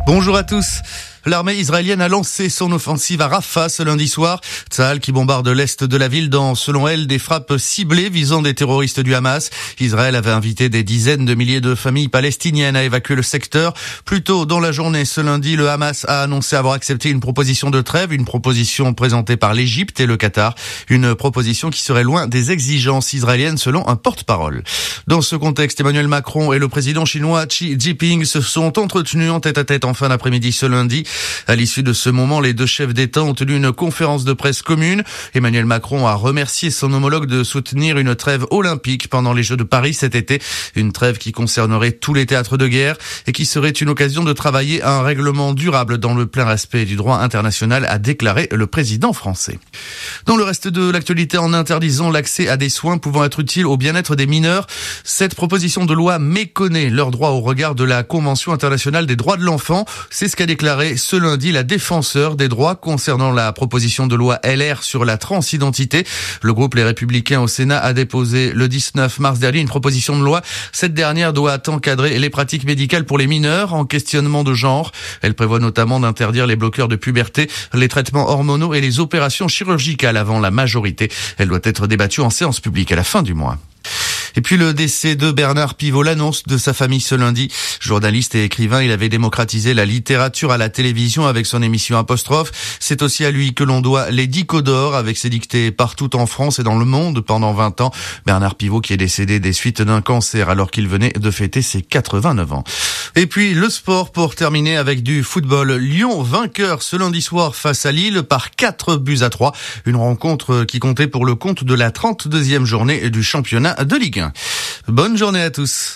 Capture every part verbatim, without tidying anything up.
Bonjour à tous. L'armée israélienne a lancé son offensive à Rafah ce lundi soir. Tsahal qui bombarde l'est de la ville dans, selon elle, des frappes ciblées visant des terroristes du Hamas. Israël avait invité des dizaines de milliers de familles palestiniennes à évacuer le secteur. Plus tôt dans la journée, ce lundi, le Hamas a annoncé avoir accepté une proposition de trêve, une proposition présentée par l'Égypte et le Qatar. Une proposition qui serait loin des exigences israéliennes selon un porte-parole. Dans ce contexte, Emmanuel Macron et le président chinois Xi Jinping se sont entretenus en tête-à-tête en fin d'après-midi ce lundi. À l'issue de ce moment, les deux chefs d'État ont tenu une conférence de presse commune. Emmanuel Macron a remercié son homologue de soutenir une trêve olympique pendant les Jeux de Paris cet été. Une trêve qui concernerait tous les théâtres de guerre et qui serait une occasion de travailler à un règlement durable dans le plein respect du droit international, a déclaré le président français. Dans le reste de l'actualité, en interdisant l'accès à des soins pouvant être utiles au bien-être des mineurs, cette proposition de loi méconnaît leurs droits au regard de la Convention internationale des droits de l'enfant. C'est ce qu'a déclaré ce lundi la défenseure des droits concernant la proposition de loi L R sur la transidentité. Le groupe Les Républicains au Sénat a déposé le dix-neuf mars dernier une proposition de loi. Cette dernière doit encadrer les pratiques médicales pour les mineurs en questionnement de genre. Elle prévoit notamment d'interdire les bloqueurs de puberté, les traitements hormonaux et les opérations chirurgicales avant la majorité. Elle doit être débattue en séance publique à la fin du mois. Et puis le décès de Bernard Pivot, l'annonce de sa famille ce lundi. Journaliste et écrivain, il avait démocratisé la littérature à la télévision avec son émission Apostrophe. C'est aussi à lui que l'on doit les Dicos d'or avec ses dictées partout en France et dans le monde pendant vingt ans. Bernard Pivot qui est décédé des suites d'un cancer alors qu'il venait de fêter ses quatre-vingt-neuf ans. Et puis le sport pour terminer avec du football. Lyon vainqueur ce lundi soir face à Lille par quatre buts à trois. Une rencontre qui comptait pour le compte de la trente-deuxième journée du championnat de Ligue un. Bonne journée à tous.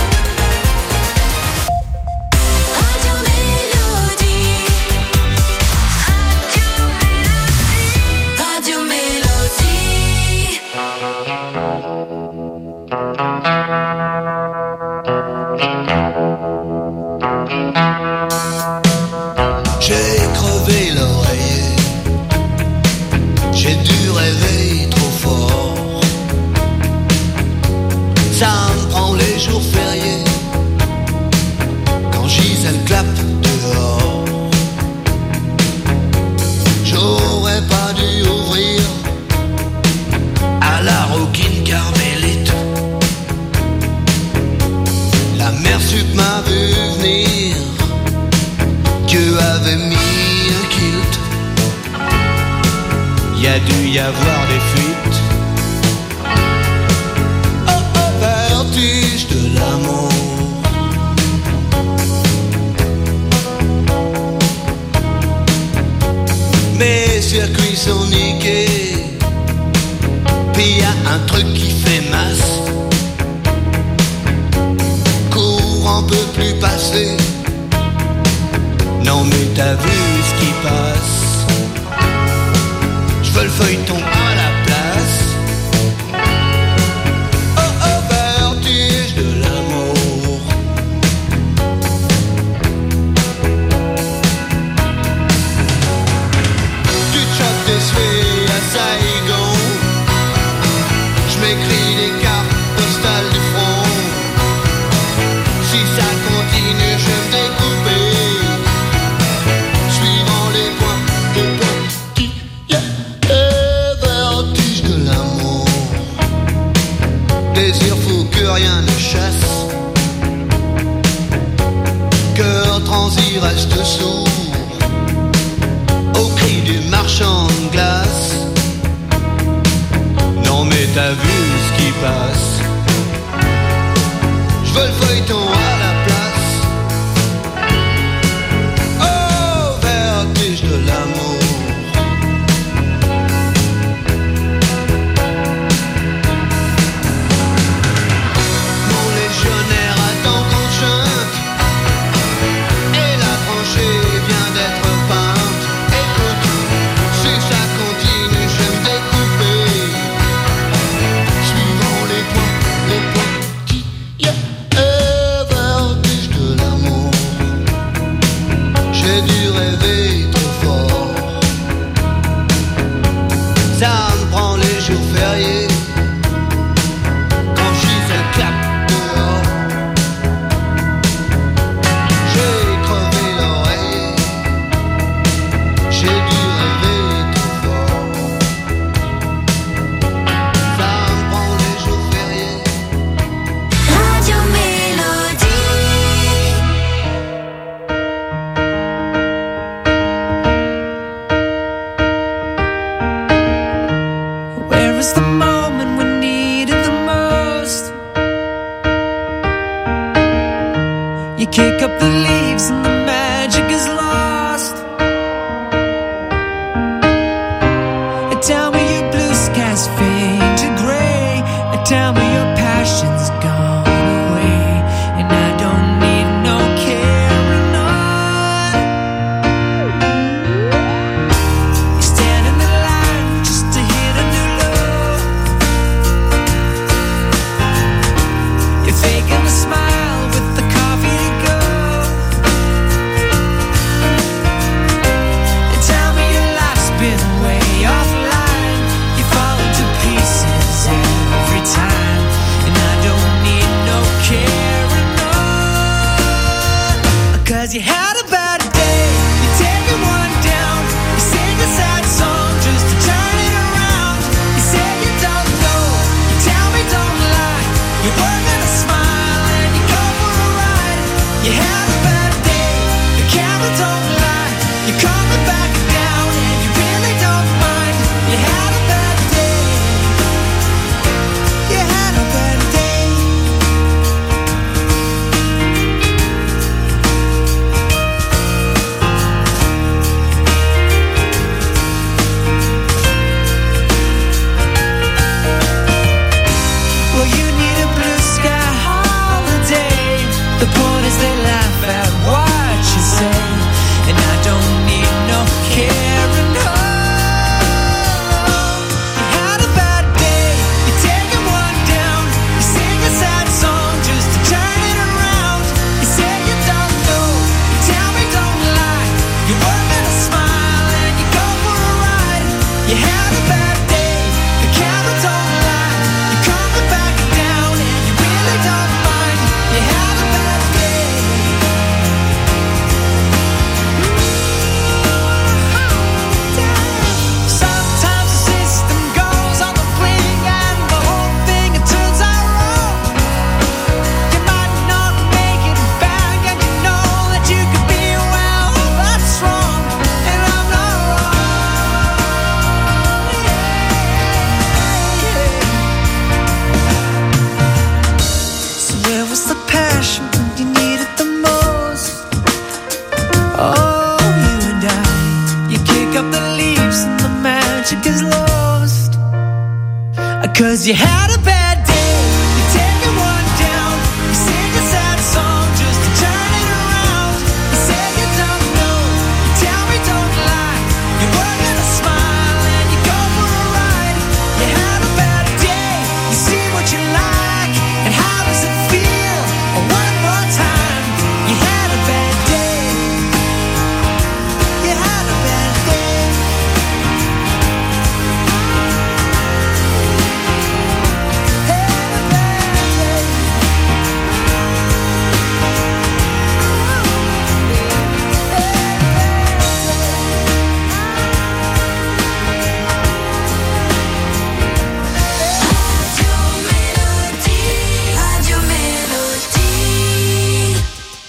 J'ai crevé l'oreiller, j'ai dû rêver trop fort. Ça me prend les jours fériés, quand Gisèle clappe dehors. J'aurais pas dû ouvrir à la Rockin' Carmélite. La mère sup m'a vu venir, Dieu avait mis un kilt. Y a dû y avoir des fuites. Oh oh, vertige de l'amour. Mes circuits sont niqués, pis y a un truc qui fait masse. Courant peut plus passer. Non mais t'as vu ce qui passe. J'veux le feuilleton à la place. Oh oh, vertige de l'amour. Tu te chopes des suées à Saigon. J'm'écris des cartes postales du front. Si ça continue, je vais me découper. Désir fou que rien ne chasse. Cœur transi reste sourd au cri du marchand de glace. Non mais t'as vu ce qui passe. J'veux le feuilleton à la place. Oh, vertige de l'amour. Suivant les points kick up the leaves and the magic is lost. Tell me your blue skies fade to gray. Tell me your passion's gone away, and I don't need no carrying on. You stand in the line just to hit a new low. You're faking a smile with the coffee to go. And tell me your life's been way offline. You fall into pieces every time, and I don't need no carrying on. Cause you had a bad day, you take it one down. You sing a sad song just to turn it around. You say you don't know, you tell me don't lie. You work on a smile and you go for a ride. You had a bad day, the camera don't lie. You're coming back down and you really don't mind. You had a bad day, you had a bad day. Well, you need a blue sky holiday. The point is they laugh at what you say, and I don't need no carrying on. You had a bad day, you take it one down. You sing a sad song just to turn it around. You say you don't know, you tell me don't lie. You work on a smile and you go for a ride. You had a bad day, the camera don't lie. You're coming back down and you really don't mind. You had a bad day. Sometimes the system goes on the blink and the whole thing it turns out wrong. You might not make it back and you know that you could be well, that's wrong, and I'm not wrong. So where was the passion when you needed the most? Oh, you and I, you kick up the leaves and the magic is lost. Cause you had a bad day, you take it one down. You sing a sad song just to turn it around. You say you don't know, you tell me don't lie. You work on a smile and you go for a ride. You had a bad day, you see what you like, and how does it feel? One more time, you had a bad day. You had a bad day. Had a bad day. Radio Mélodie.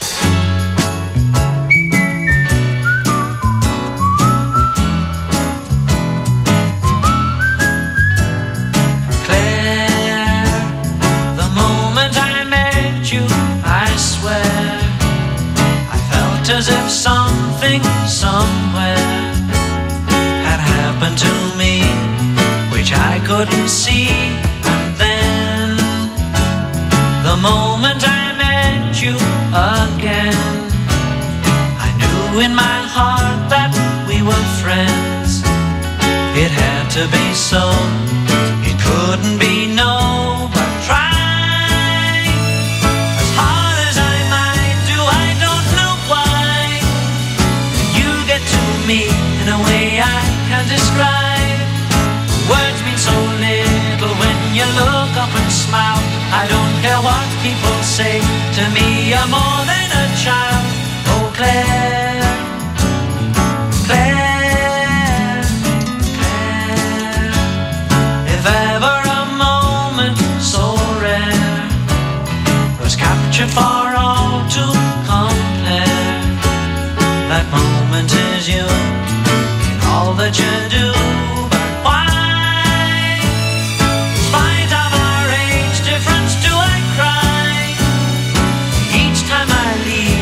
Claire, the moment I met you, I swear, I felt as if something somewhere had happened to me, which I couldn't see. And then, the moment I met you again, I knew in my heart that we were friends. It had to be so, it couldn't be no, but try as hard as I might do, I don't know why. You get to me in a way I can't describe. Words mean so little when you look up and smile. I don't care what people say, to me you're more than a child. Oh Claire, Claire, Claire, if ever a moment so rare was captured for all to compare, that moment is you in all that you do. But why, in spite of our age difference, do I cry each time I leave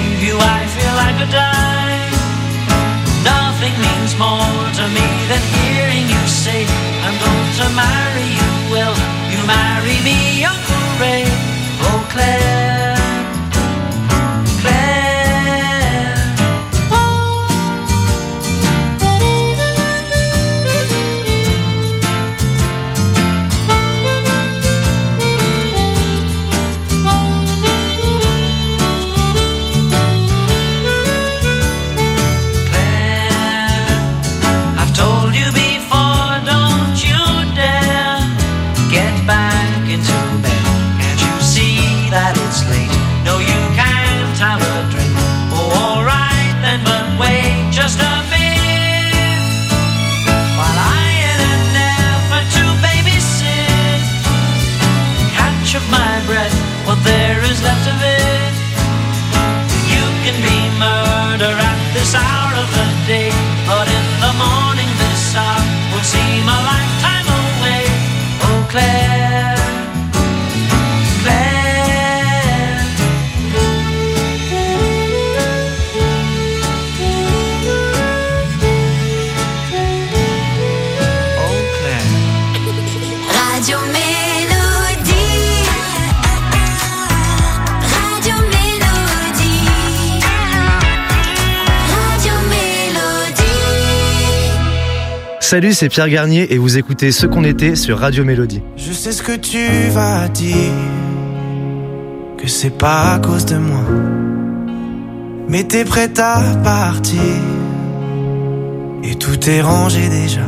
Salut, c'est Pierre Garnier et vous écoutez Ce qu'on était sur Radio Mélodie. Je sais ce que tu vas dire, que c'est pas à cause de moi, mais t'es prête à partir et tout est rangé déjà.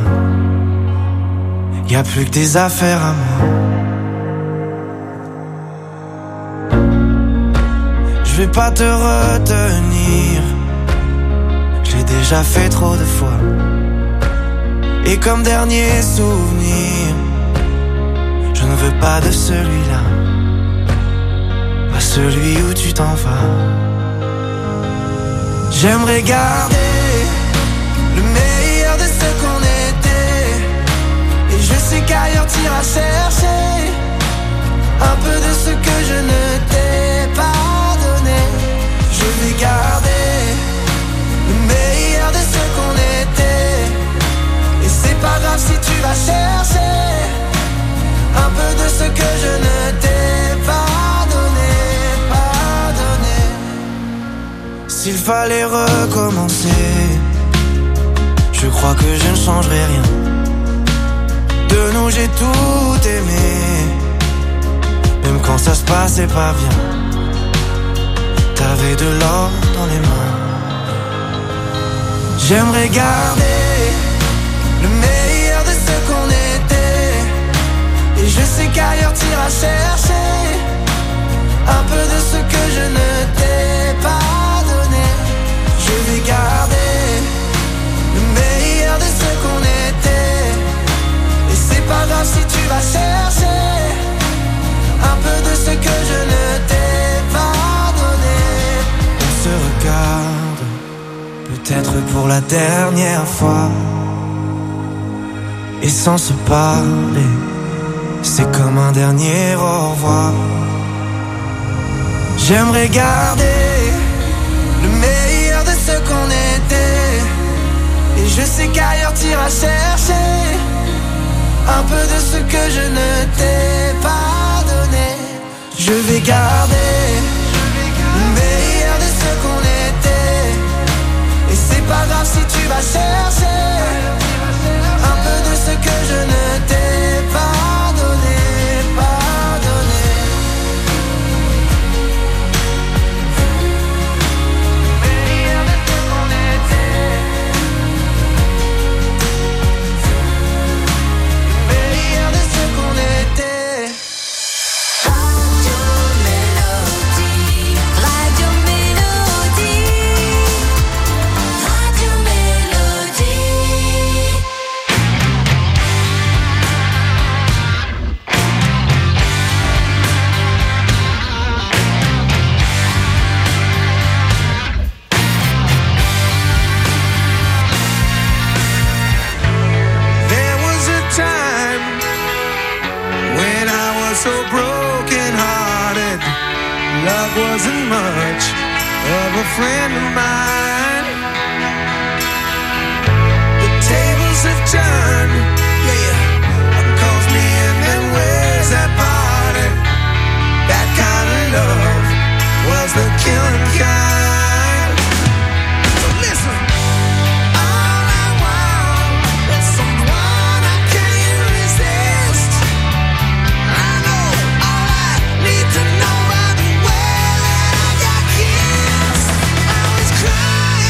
Y a plus que des affaires à moi. Je vais pas te retenir, je l'ai déjà fait trop de fois. Et comme dernier souvenir, je ne veux pas de celui-là, pas celui où tu t'en vas. J'aimerais garder le meilleur de ce qu'on était, et je sais qu'ailleurs t'iras chercher un peu de ce que je ne t'ai pas donné. Je vais garder le meilleur de ce qu'on était, et c'est pas grave si tu vas chercher un peu de ce que je ne t'ai pas donné, pas donné. S'il fallait recommencer, je crois que je ne changerai rien. De nous j'ai tout aimé, même quand ça se passait pas bien. T'avais de l'or dans les mains. J'aimerais garder le meilleur de ce qu'on était, et je sais qu'ailleurs t'iras chercher un peu de ce que je ne t'ai pas donné. Je vais garder le meilleur de ce qu'on était, et c'est pas grave si tu vas chercher un peu de ce que je ne t'ai pas donné. On se regarde, peut-être pour la dernière fois, et sans se parler, c'est comme un dernier au revoir. J'aimerais garder le meilleur de ce qu'on était, et je sais qu'ailleurs t'iras chercher un peu de ce que je ne t'ai pas donné. Je vais garder le meilleur de ce qu'on était, et c'est pas grave si tu vas chercher un peu de ce que je ne t'ai pas donné, pas donné. Le meilleur de ce qu'on était, le meilleur de ce qu'on était. Radio Mélodie, Radio Mélodie, There was a time when I was so broken hearted. Love wasn't much of a friend of mine. The tables have turned, yeah, uncalls me in them ways that parted. That kind of love was the killing kind. So listen. All I want is someone I can't resist. I know all I need to know right away that I got kissed. I was crying.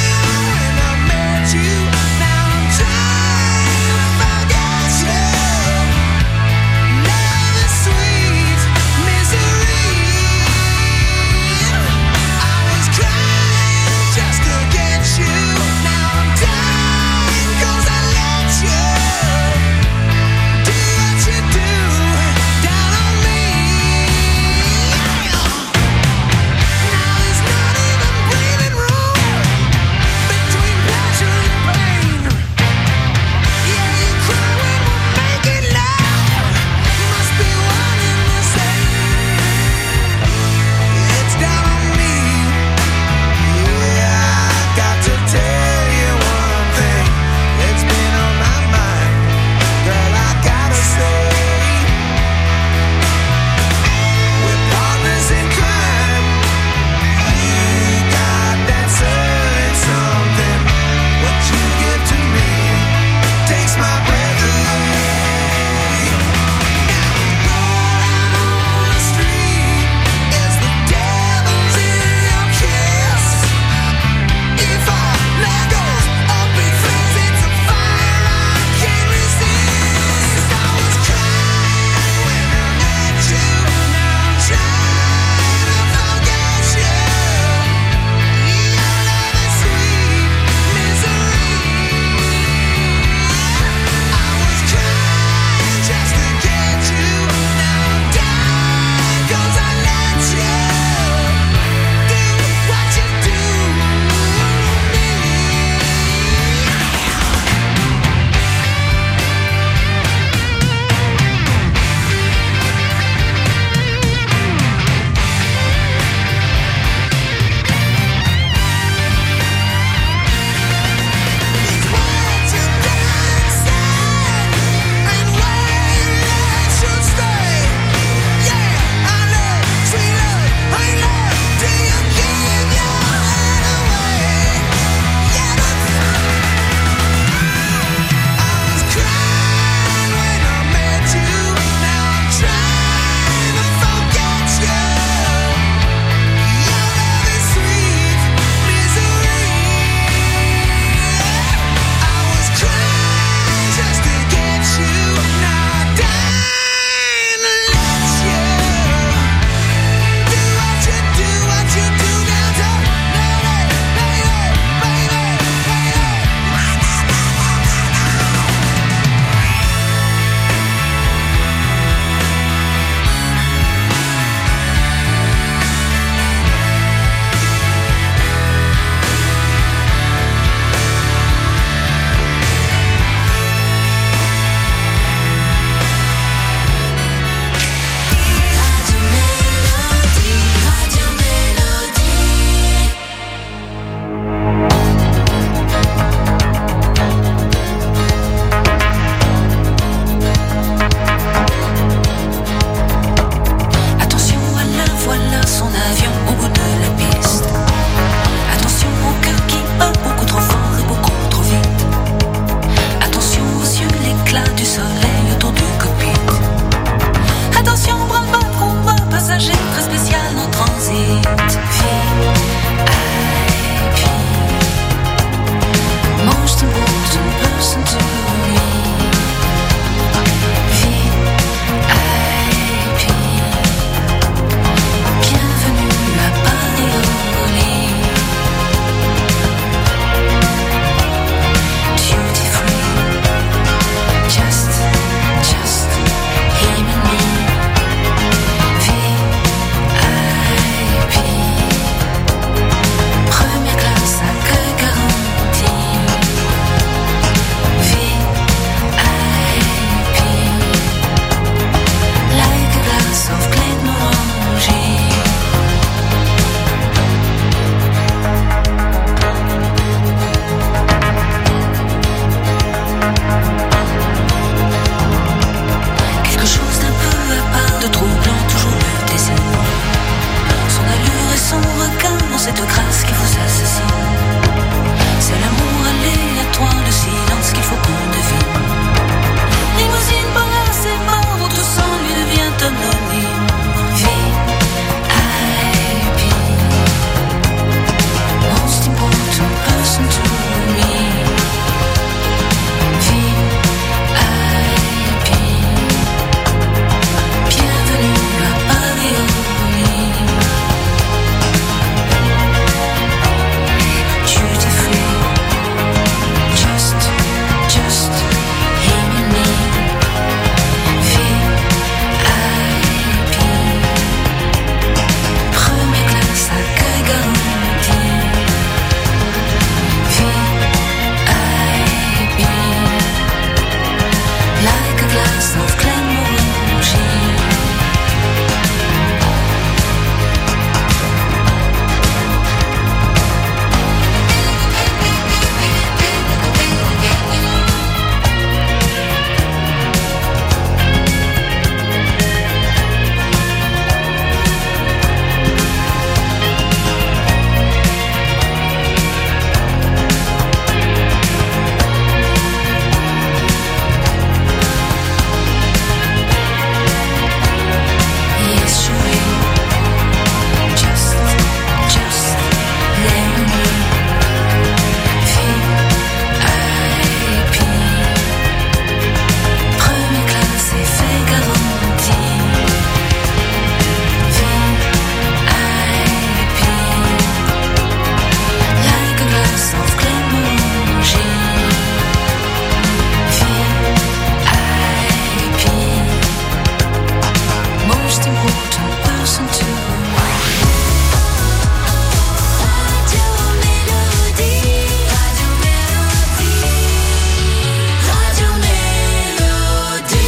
cette grâce qui vous assassine. C'est l'amour aléatoire, le silence qu'il faut qu'on devine. Limousine, bolas et mort, votre sang lui devient anonyme. V I P, most important person to me. V I P, bienvenue à Paris. Duty free, just, just him and me. V I P, première classe à caille garantie. V I P, like a glass of Glenmorangie. Yes, you will. Just, just let me. V I P, première classe et fait garantie. V I P, like a glass of Glenmorangie. V I P, most important person to me. Radio Mélodie, Radio Mélodie, Radio Mélodie.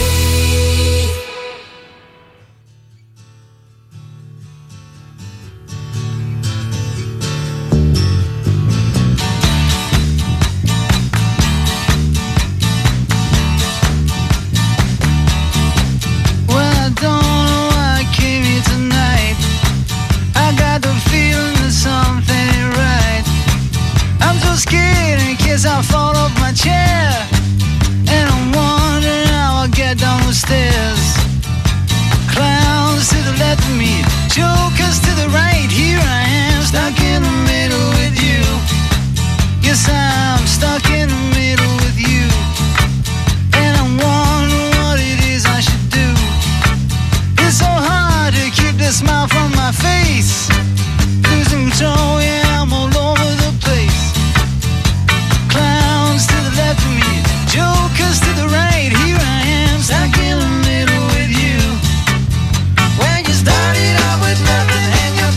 Well, I don't know why I came here tonight. I got the feeling that something ain't right. I'm so scared in case I fall off my chair, and I'm wondering how I'll get down the stairs. Clowns to the left of me, jokers to the right. Here I am, stuck in the middle with you. Yes, I'm stuck in the middle with you, and I'm wondering what it is I should do. It's so hard to keep the smile from my face. Losing control, yeah, I'm all over the place. Clowns to the left of me, jokers to the right. Here I am, stuck in the middle with you. When you started out with nothing and you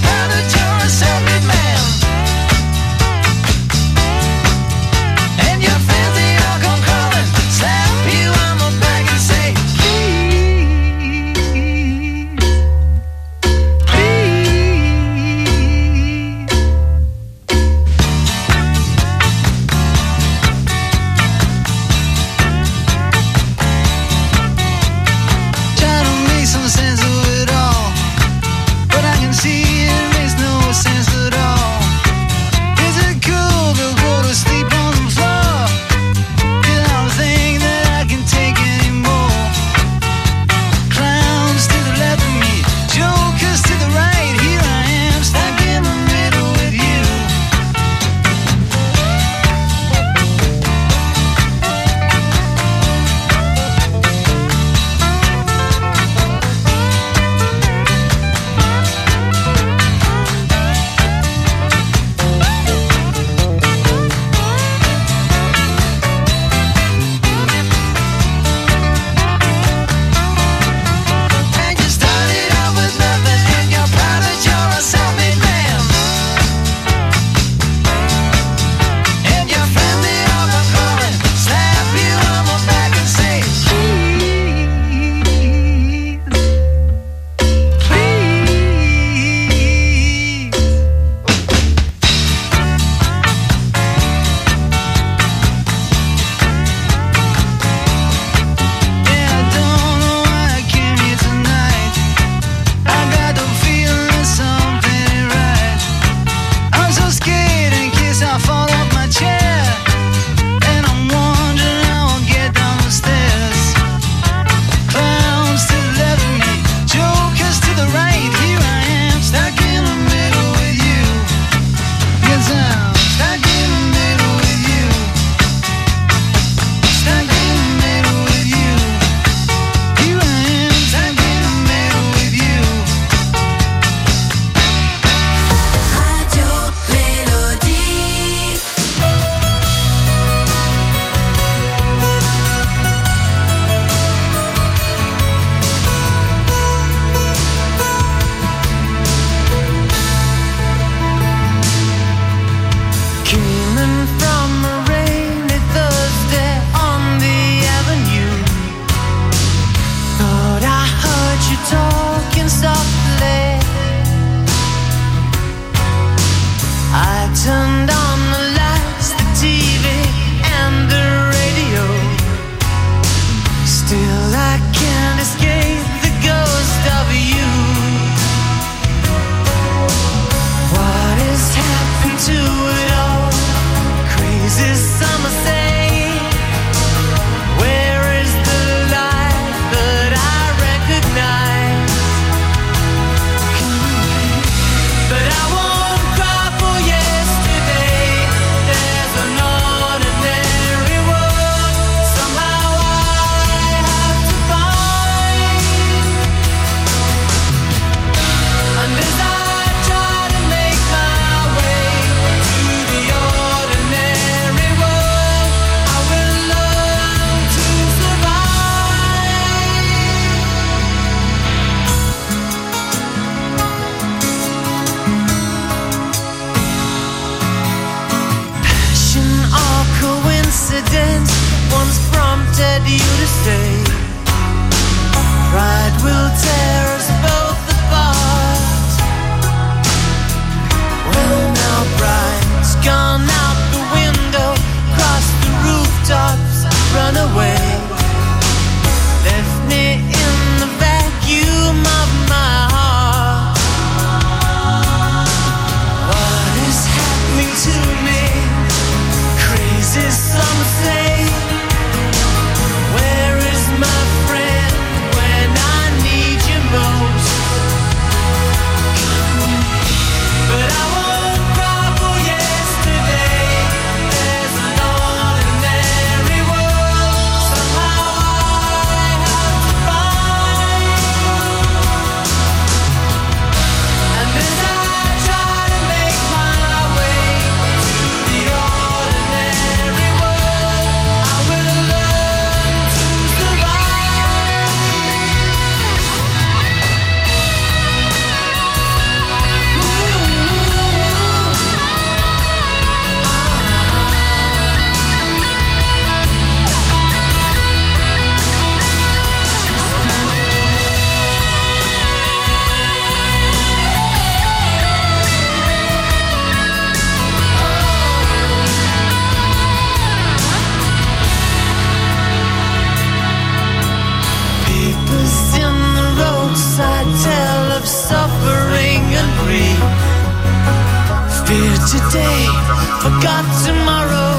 today, forgot tomorrow.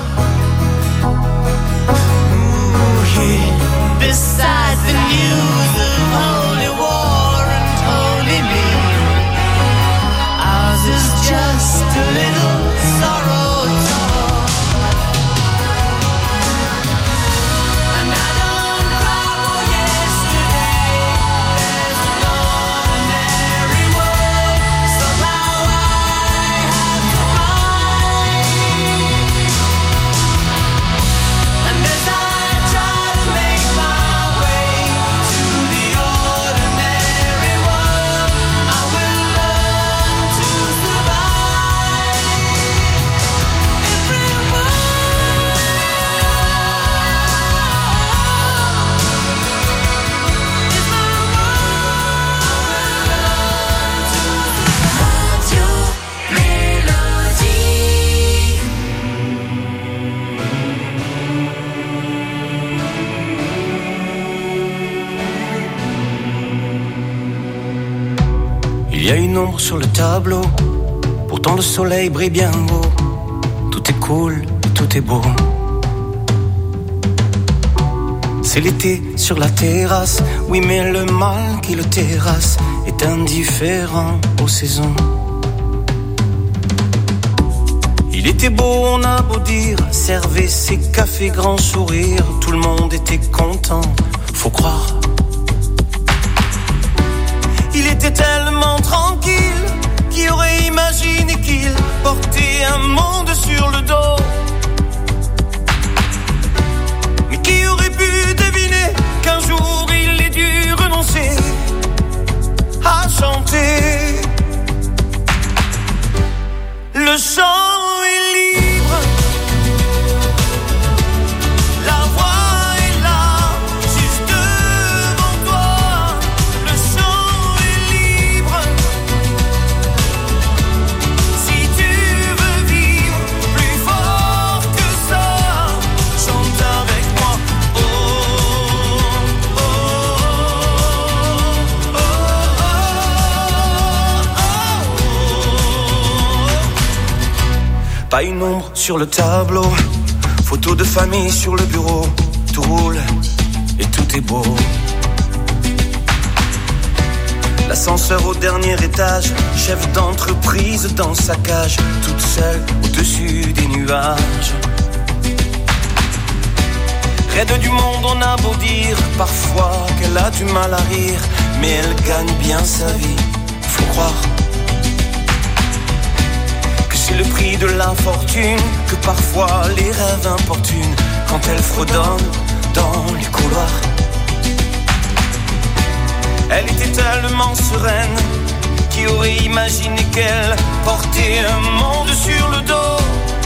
Ooh, here, beside the news of holy war and holy me, ours is just a little sorrow. Il y a une ombre sur le tableau, pourtant le soleil brille bien haut. Tout est cool, tout est beau. C'est l'été sur la terrasse, oui mais le mal qui le terrasse est indifférent aux saisons. Il était beau, on a beau dire, servait ses cafés grand sourire, tout le monde était content, faut croire. Il était tellement tranquille, qui aurait imaginé qu'il portait un monde sur le dos. Mais qui aurait pu deviner qu'un jour il ait dû renoncer à chanter. Le chant est libre, la voix est là, juste devant toi. Le chant est libre, si tu veux vivre plus fort que ça, chante avec moi. Oh, oh, oh, oh, oh, oh. Pas une ombre sur le tableau, photo de famille sur le bureau, tout roule et tout est beau. L'ascenseur au dernier étage, chef d'entreprise dans sa cage, toute seule au-dessus des nuages. Raide du monde, on a beau dire parfois qu'elle a du mal à rire, mais elle gagne bien sa vie, faut croire. C'est le prix de l'infortune que parfois les rêves importunent quand elle fredonne dans les couloirs. Elle était tellement sereine, qui aurait imaginé qu'elle portait un monde sur le dos.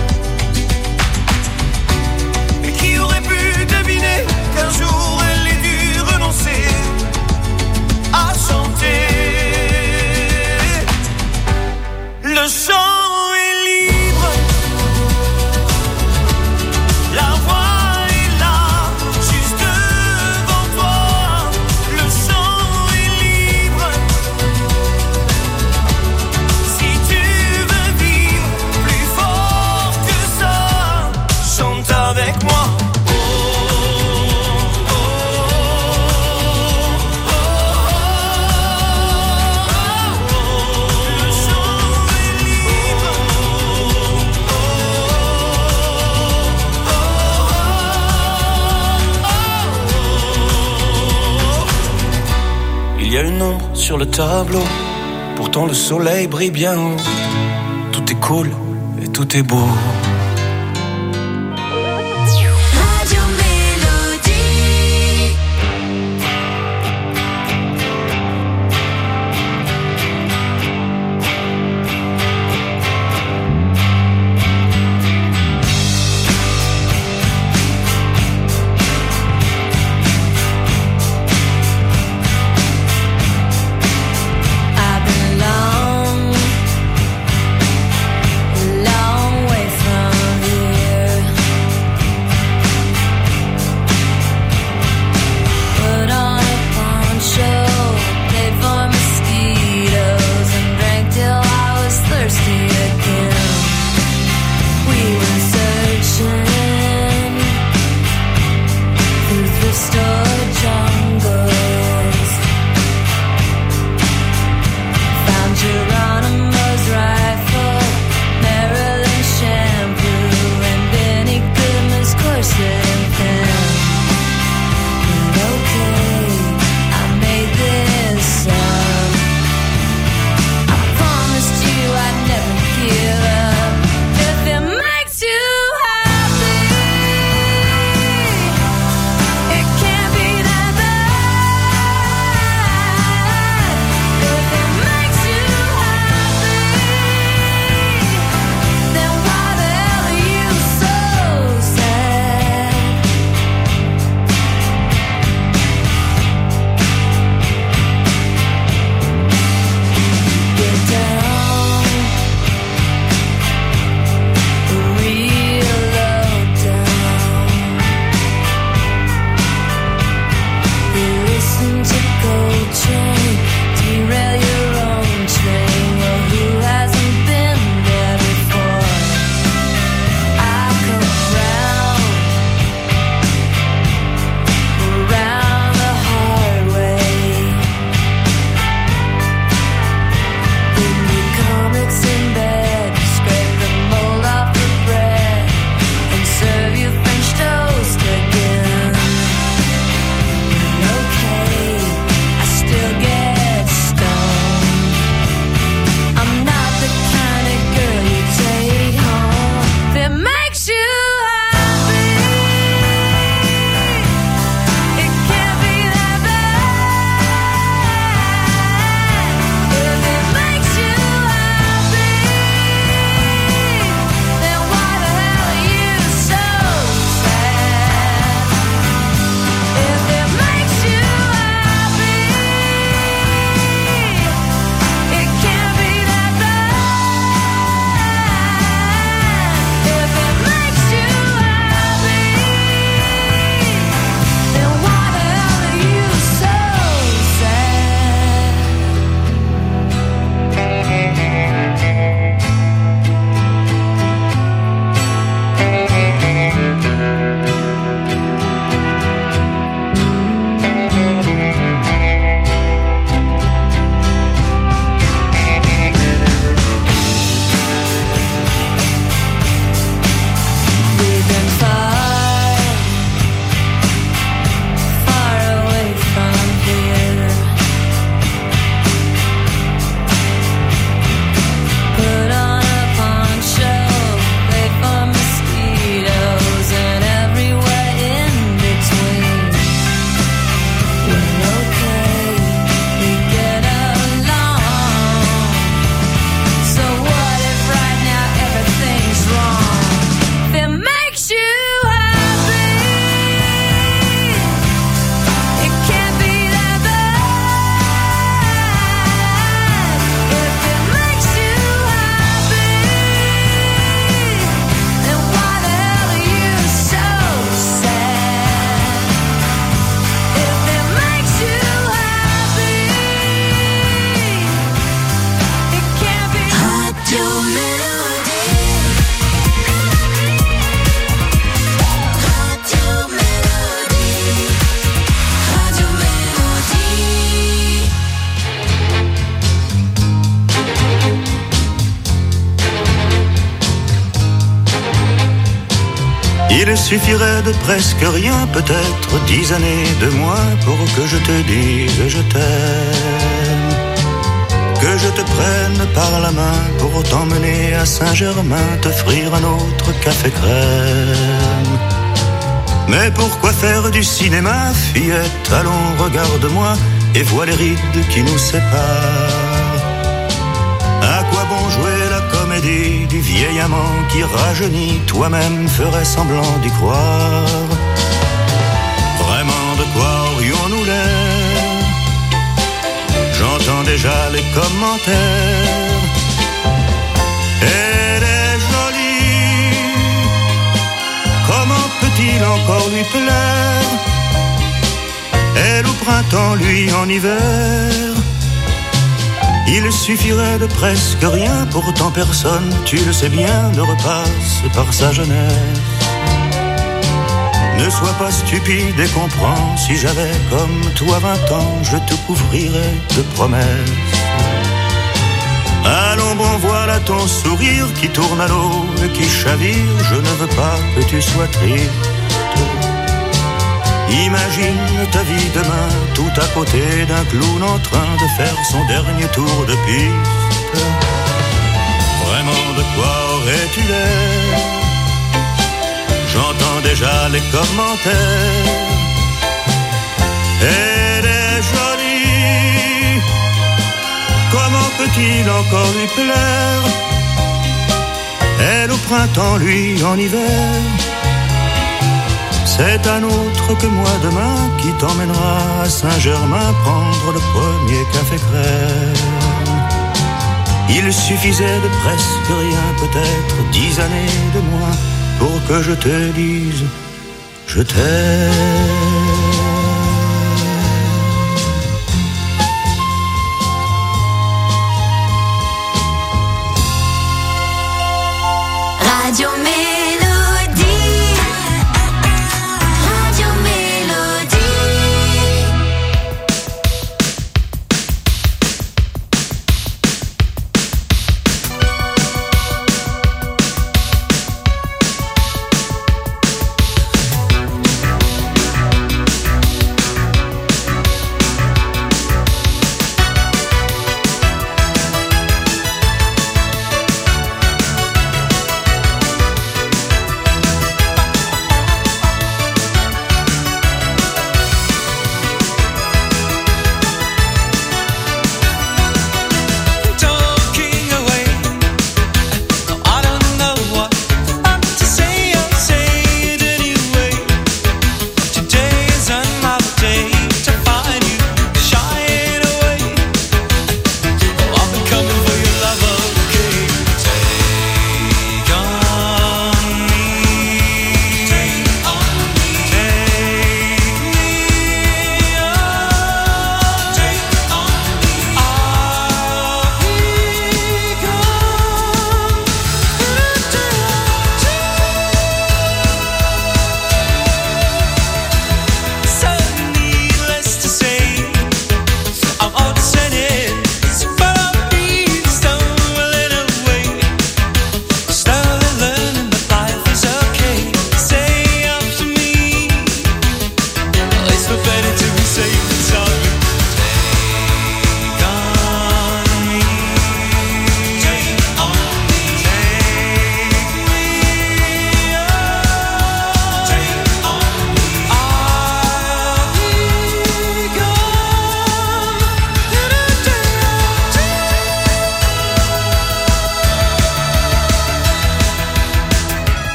Mais qui aurait pu deviner qu'un jour elle ait dû renoncer à chanter. Le chant avec moi. Oh, oh, oh, oh, oh. Le chant est libre. Oh, oh, oh. Il y a une ombre sur le tableau, pourtant le soleil brille bien haut. Tout est cool et tout est beau. Long way from Il suffirait de presque rien, peut-être dix années de moins pour que je te dise je t'aime. Que je te prenne par la main pour t'emmener à Saint-Germain, t'offrir un autre café crème. Mais pourquoi faire du cinéma, fillette? Allons, regarde-moi et vois les rides qui nous séparent. À quoi bon jouer la comédie du vieil amant qui rajeunit? Toi-même ferais semblant d'y croire. Vraiment, de quoi aurions-nous l'air? J'entends déjà les commentaires. Elle est jolie, comment peut-il encore lui plaire? Elle au printemps, lui en hiver. Il suffirait de presque rien, pourtant personne, tu le sais bien, ne repasse par sa jeunesse. Ne sois pas stupide et comprends, si j'avais comme toi vingt ans, je te couvrirais de promesses. Allons bon, voilà ton sourire qui tourne à l'eau et qui chavire, je ne veux pas que tu sois triste. Imagine ta vie demain, tout à côté d'un clown en train de faire son dernier tour de piste. Vraiment, de quoi aurais-tu l'air? J'entends déjà les commentaires. Elle est jolie, comment peut-il encore lui plaire? Elle au printemps, lui en hiver. C'est un autre que moi demain qui t'emmènera à Saint-Germain prendre le premier café crème. Il suffisait de presque rien, peut-être dix années de moins, pour que je te dise je t'aime. Radio Mélodie, Radio Mélodie.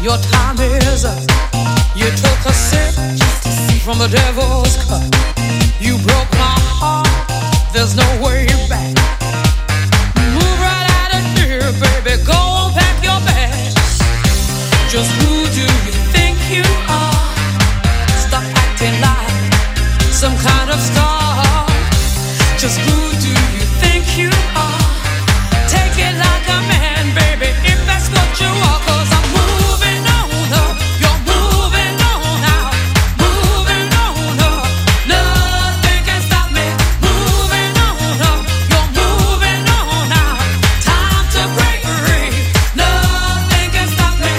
your time is up. You took a sip from the devil's cup. You broke my heart, there's no way back. Move right out of here, baby, go on, pack your bags. Just who do you think you are? Stop acting like some kind of star. Just who do you think you are? Take it like a man, baby, if that's what you are. Cause I'm moving on up, you're moving on out. Moving on up, nothing can stop me. Moving on up, you're moving on out. Time to break free, nothing can stop me.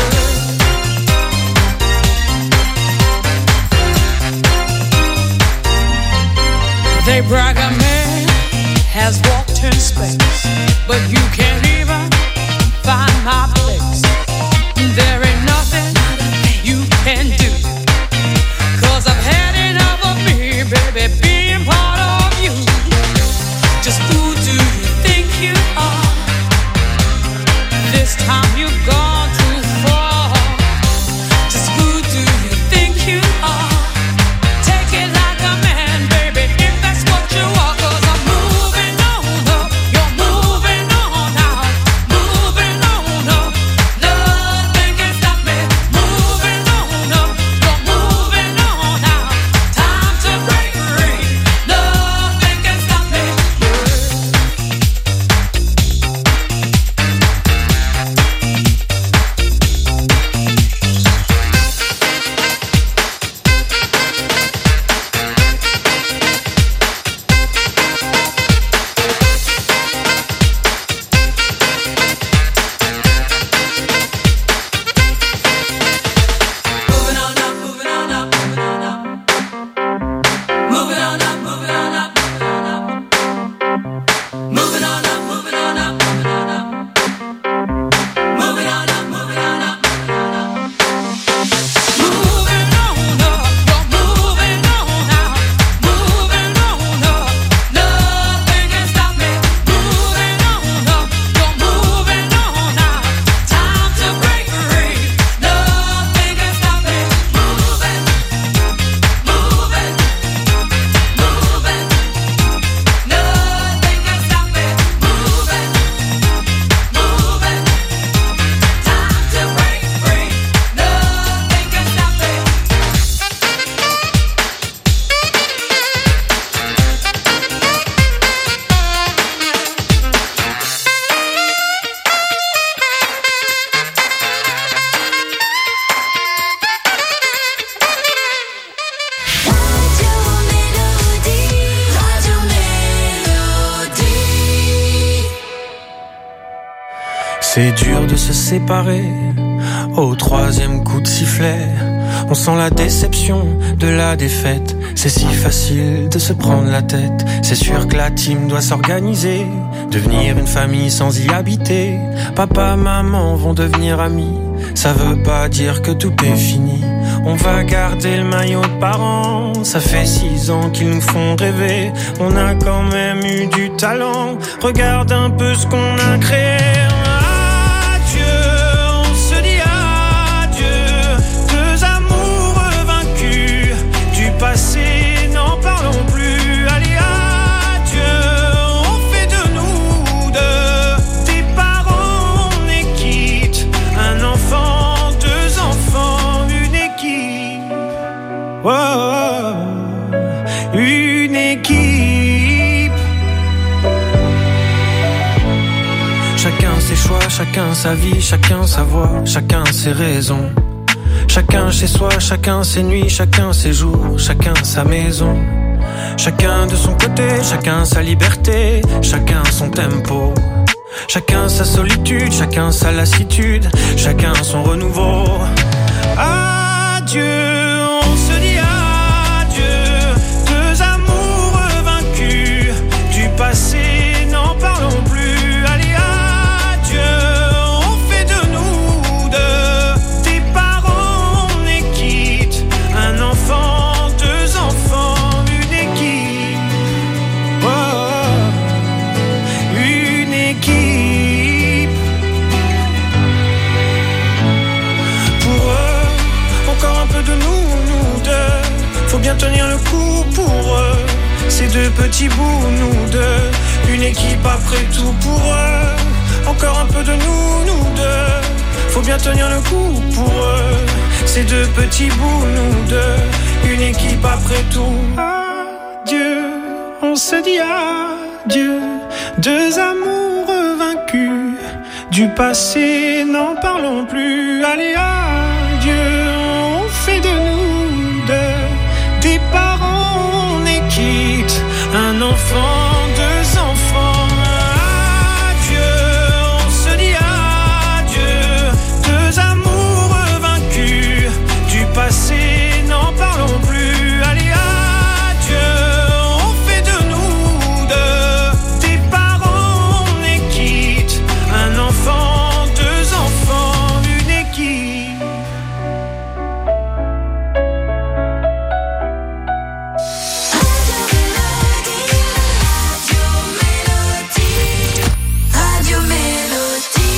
They brag a man has walked in space, but you can't even find my place. There ain't nothing you can do, cause I've had enough of me, baby, being part of you. Just who do you think you are? This time you've gone too far. Just who do you think you are? Take it like a man, baby, if that's what you are. Cause I'm moving on up, you're moving on out. Moving on up, nothing can stop me. Moving on up, you're moving on out. Time to break free, nothing can stop me. Moving on up, moving on up, moving on up. Moving on up, moving on up, moving on up. Moving on up, moving on up, moving on up. Moving on up, moving on up, moving on up. Moving on up, you're moving on out. Moving on up, nothing can stop me. Moving on up, you're moving on out. Time to break free, nothing can stop me. Moving, moving, moving, nothing can stop me. Moving, moving, time to break free, nothing can stop me. C'est dur de se séparer au troisième coup de sifflet. On sent la déception de la défaite. C'est si facile de se prendre la tête. C'est sûr que la team doit s'organiser, devenir une famille sans y habiter. Papa, maman vont devenir amis. Ça veut pas dire que tout est fini. On va garder le maillot de parents. Ça fait six ans qu'ils nous font rêver. On a quand même eu du talent. Regarde un peu ce qu'on a créé. Passé, n'en parlons plus. Allez, adieu, on fait de nous deux des parents, on est quitte. Un enfant, deux enfants, une équipe. Oh, oh, oh, une équipe. Chacun ses choix, chacun sa vie, chacun sa voix, chacun ses raisons. Chacun chez soi, chacun ses nuits, chacun ses jours, chacun sa maison. Chacun de son côté, chacun sa liberté, chacun son tempo. Chacun sa solitude, chacun sa lassitude, chacun son renouveau. Adieu, on se dit adieu, deux amoureux vaincus du passé, n'en parlons plus. Allez, adieu, on fait de nous deux des parents, on est quitte. Un enfant, deux enfants, une équipe. Oh, une équipe. C'est deux petits bouts, nous deux. Une équipe après tout pour eux. Encore un peu de nous, nous deux. Faut bien tenir le coup pour eux. C'est deux petits bouts, nous deux. Une équipe après tout. Adieu, on se dit adieu. Deux amours vaincus. Du passé, n'en parlons plus. Allez, adieu, on fait de nous deux. Des parents, on est quitte. Un enfant, deux enfants. Adieu, on se dit adieu. Deux amours vaincus. Du passé, n'en parlons plus. Allez, adieu, on fait de nous deux. Des parents, on est quitte. Un enfant, deux enfants, une équipe. Radio Mélodie.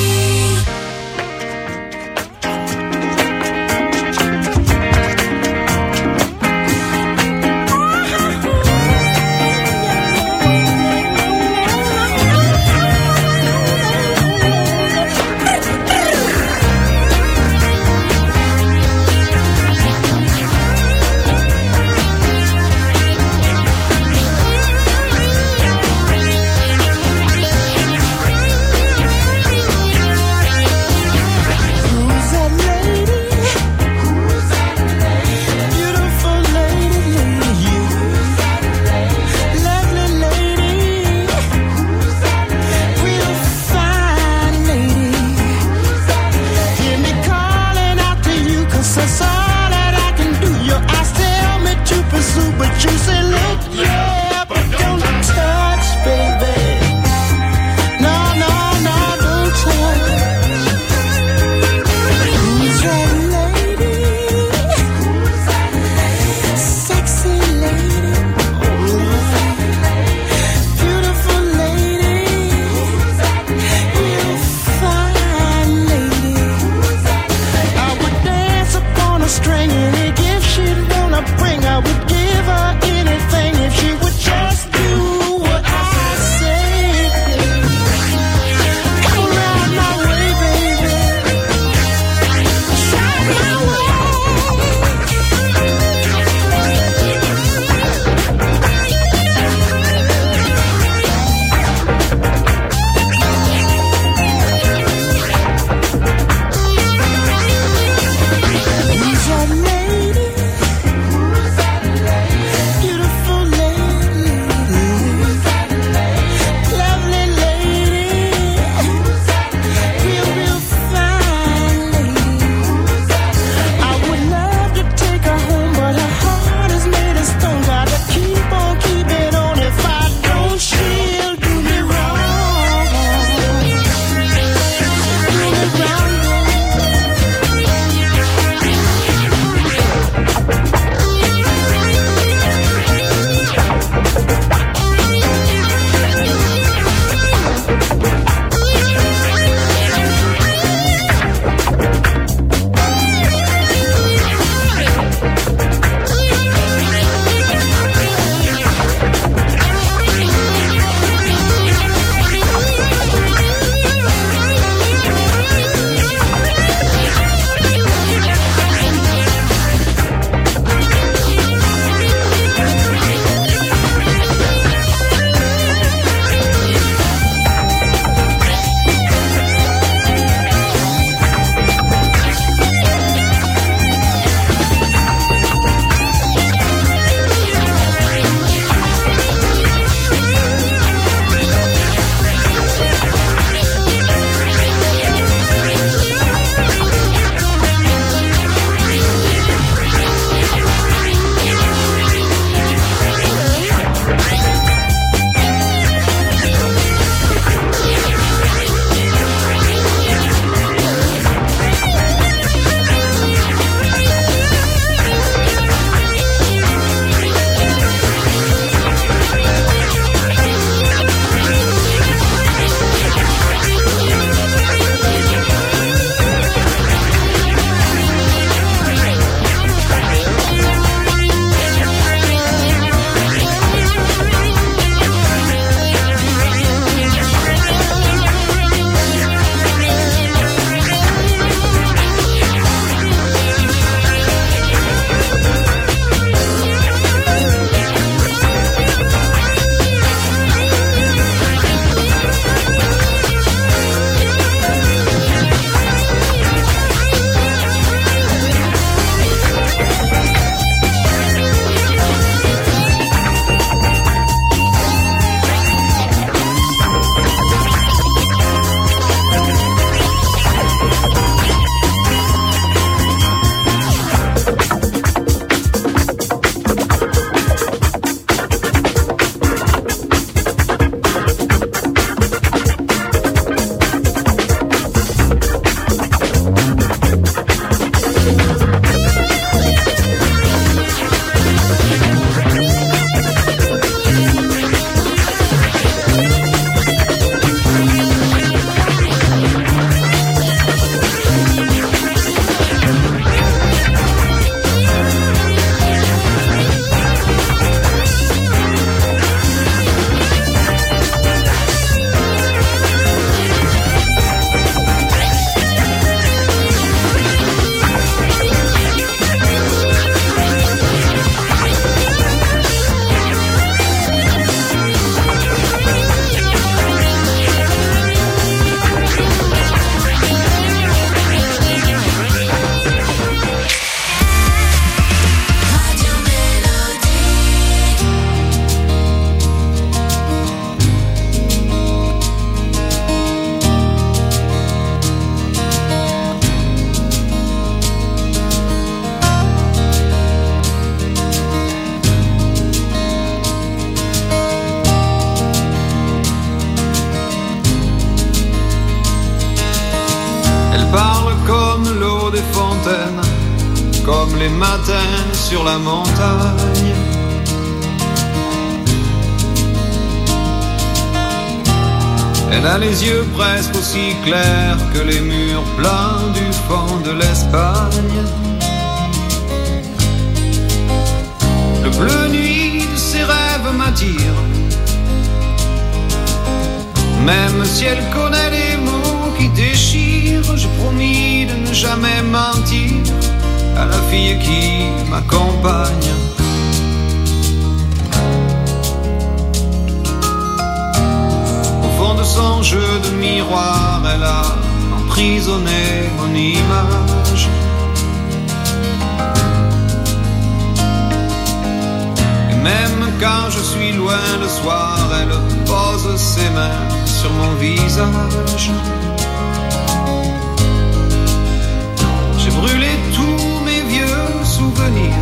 Who's that lady? Who's that lady? Beautiful lady, you. Lovely lady. Who's that lady? Real fine lady. Who's that lady? Hear me calling out to you, 'cause that's all that I can do. Your eyes tell me to pursue, but you say look, yeah, but don't touch, baby. No, no, no, don't touch. Who's that lady? Who's that lady? Sexy lady. Beautiful lady. Real fine lady. I would dance upon a string, any gift she'd wanna bring. I would give her anything if she would just do what I say. Come around my way, baby. Shine my way. Who's that lady? Who's that lady? lointaine, comme les matins sur la montagne. Elle a les yeux presque aussi clairs que les murs pleins du fond de l'Espagne. Le bleu nuit de ses rêves m'attire, même si elle connaît les mots qui déchirent. J'ai promis de ne jamais mentir à la fille qui m'accompagne. Au fond de son jeu de miroir, elle a emprisonné mon image. Et même quand je suis loin le soir, elle pose ses mains sur mon visage. J'ai brûlé tous mes vieux souvenirs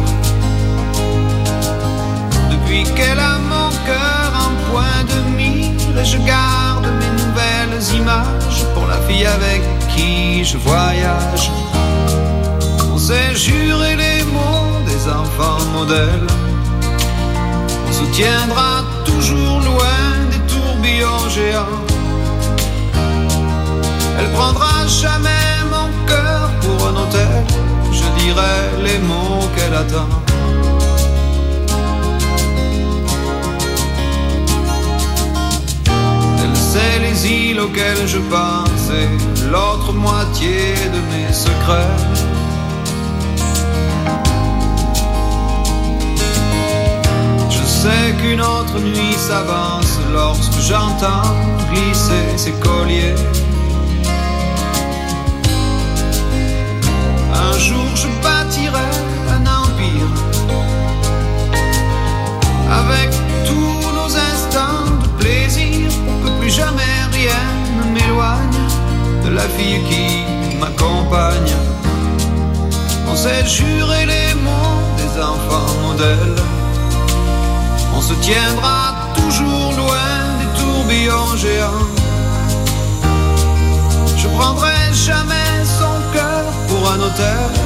depuis qu'elle a mon cœur en point de mire. Et je garde mes nouvelles images pour la fille avec qui je voyage. On s'est juré les mots des enfants modèles. On se tiendra toujours loin des tourbillons géants. Elle prendra jamais mon cœur pour un hôtel. Je dirai les mots qu'elle attend. Elle sait les îles auxquelles je pense et l'autre moitié de mes secrets. Je sais qu'une autre nuit s'avance lorsque j'entends glisser ses colliers. Un jour je bâtirai un empire avec tous nos instants de plaisir pour que plus jamais rien ne m'éloigne de la fille qui m'accompagne. On s'est juré les mots des enfants modèles. On se tiendra toujours loin des tourbillons géants. Je prendrai jamais son cœur pour un hôtel.